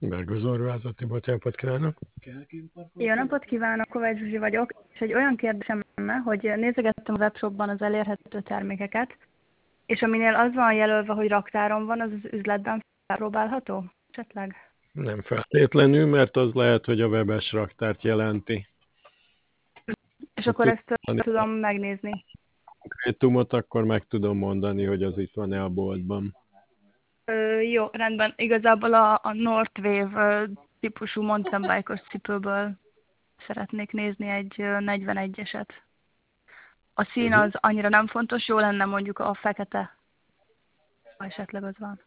Bergőzorvázati, bocsánat, kívánok. Jó napot kívánok, Kovács Zsuzsi vagyok, és egy olyan kérdésem lenne, hogy nézegettem a webshopban az elérhető termékeket, és aminél az van jelölve, hogy raktáron van, az az üzletben felpróbálható? Esetleg? Nem feltétlenül, mert az lehet, hogy a webes raktárt jelenti. És Ha akkor ezt tudni tudom megnézni. konkrétumot, akkor meg tudom mondani, hogy az itt van-e a boltban. Jó, rendben. Igazából a Northwave típusú mountain bike-os cipőből szeretnék nézni egy 41-eset. A szín az annyira nem fontos, jó lenne mondjuk a fekete, ha esetleg az van.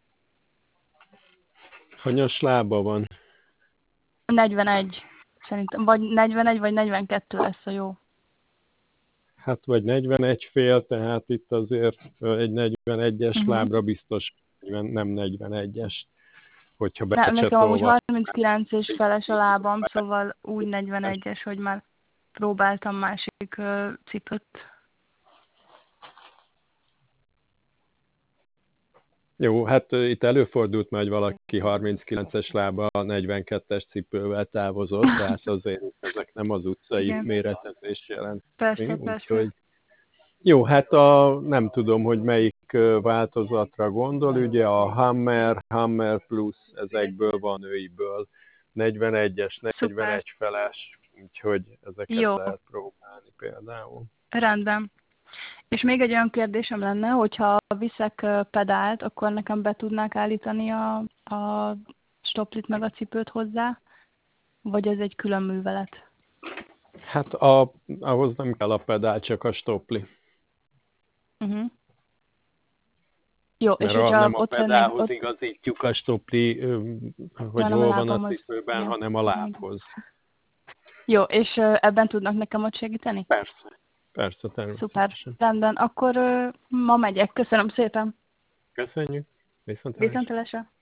Hanyas lába van? 41, szerintem. Vagy 41, vagy 42 lesz a jó. Hát vagy 41 fél, tehát itt azért egy 41-es lábra biztos, nem 41-es, hogyha Nekem amúgy becsetolva. 39 és feles a lábam, szóval úgy 41-es, hogy már próbáltam másik cipőt. Jó, hát itt előfordult már, hogy valaki 39-es lába 42-es cipővel távozott, tehát azért ezek nem az utcai méretezés jelent. Persze. Úgyhogy jó, hát nem tudom, hogy melyik változatra gondol, ugye a Hammer Plus, ezekből van nőiből, 41-es, 41 feles, úgyhogy ezeket lehet próbálni például. Rendben. És még egy olyan kérdésem lenne, hogyha viszek pedált, akkor nekem be tudnák állítani a stoplit meg a cipőt hozzá, vagy ez egy külön művelet? Hát ahhoz nem kell a pedál, csak a stopli. Jó, mert és hogyha nem a ott pedálhoz igazítjuk a stopli, hogy hol van a cipőben, hanem a lábhoz. Jó, és ebben tudnak nekem ott segíteni? Persze, természetesen. Szuper, rendben. Akkor ma megyek. Köszönöm szépen. Köszönjük. Viszontlátásra.